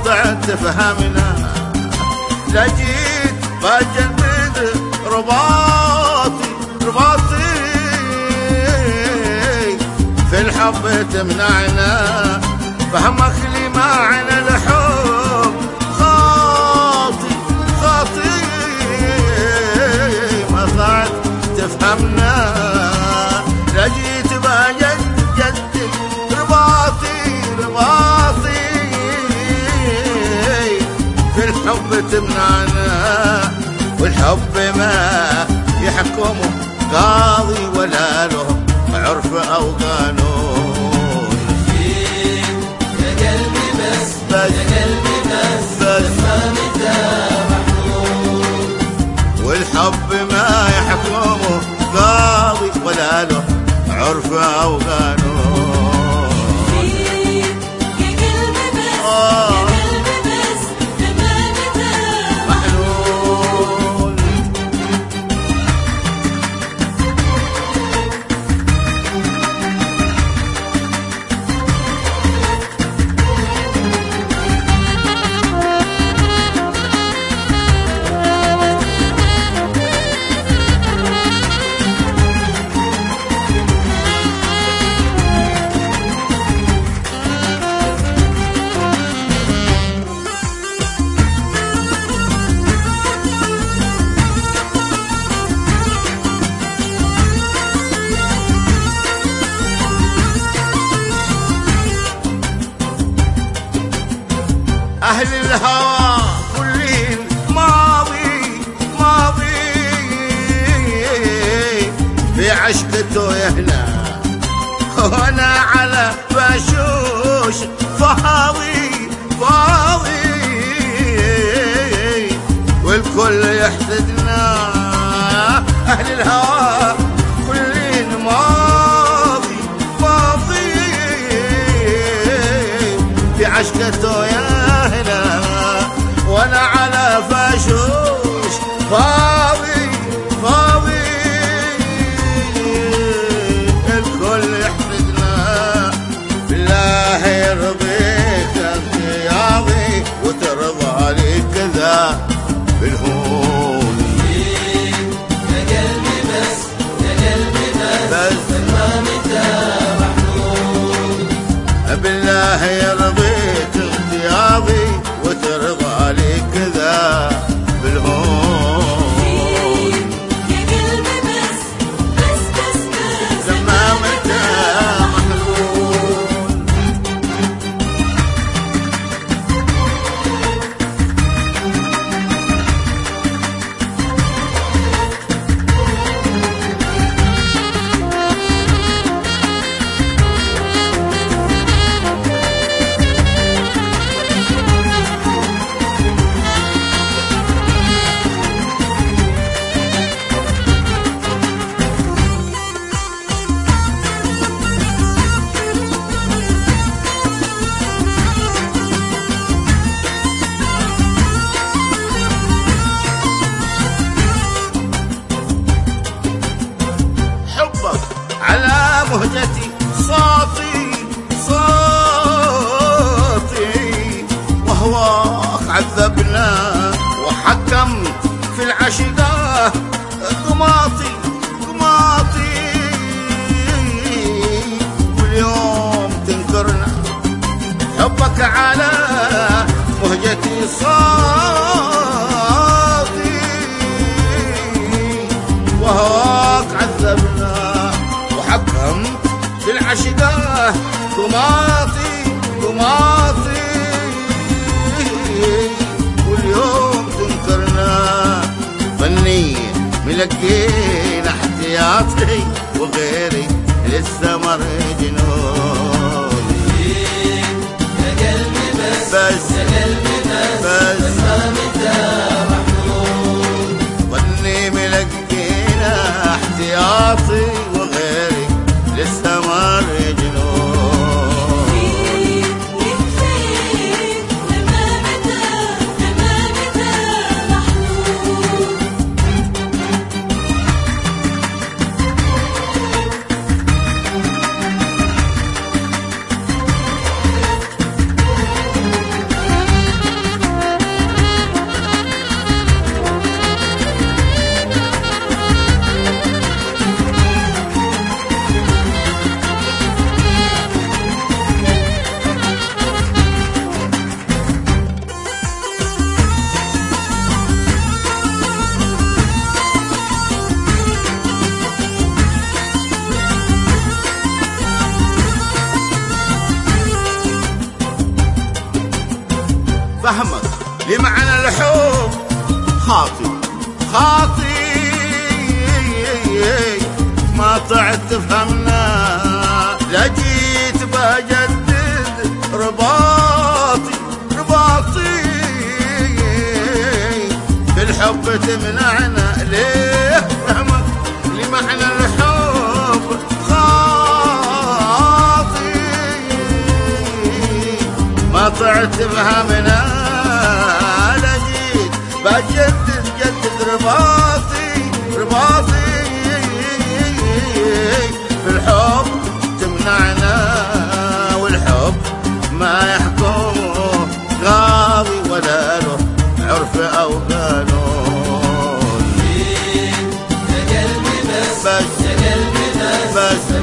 قاطع تفهمنا، لجيت بجدد رباطي في الحب تمنعنا، فهمك لي معنى الحب خاطي ما صعد تفهمنا، لجيت بجدد رباطي في الحب تمنعنا، والحب ما يحكمه قاضي ولا له عرف أو قانون. يا قلبي بس يا قلبي بس ما متى محمود، والحب ما يحكمه قاضي ولا له عرف أو قانون. أهل الهوى كلين ماضي في عشقته يهنا، وأنا على بشوش فاضي والكل يحسدنا. أهل الهوى كلين ماضي في عشقته يهنا، وانا على فاشوش فاضي الكل يحسدنا. بالله يرضيك انقياضي وترضى لي كذا بالهون. يا قلبي بس يا قلبي بس ما متى محمود، بالله يرضيك انقياضي وترضى لي كذا بالهون. يا قلبي بس لما متى محمود. على مهجتي صوتي وهواك عذبنا، وحكم في العشقة قماطي واليوم تنكرنا. حبك على مهجتي صوتي وهواك عذبنا، وحكم في العشقة قماطي واليوم تنكرنا. فني ملقينا احتياطي وغيري لسه مرجنون. يا قلبي بس يا قلبي بس ما متى محمود، ظني ملقينا احتياطي وغيري لسه مرجنون. فهمك لمعنى الحب خاطي خاطي ما طعت تفهمنا، لجيت بجدد رباطي بالحب تمنعنا ليه؟ فهمك لمعنى الحب خاطي ما طعت تفهمنا، لجيت بجدد رباطي بالحب تمنعنا، والحب ما يحكم قاضي ولا له عرف أو قانون. يا قلبي بس يا قلبي بس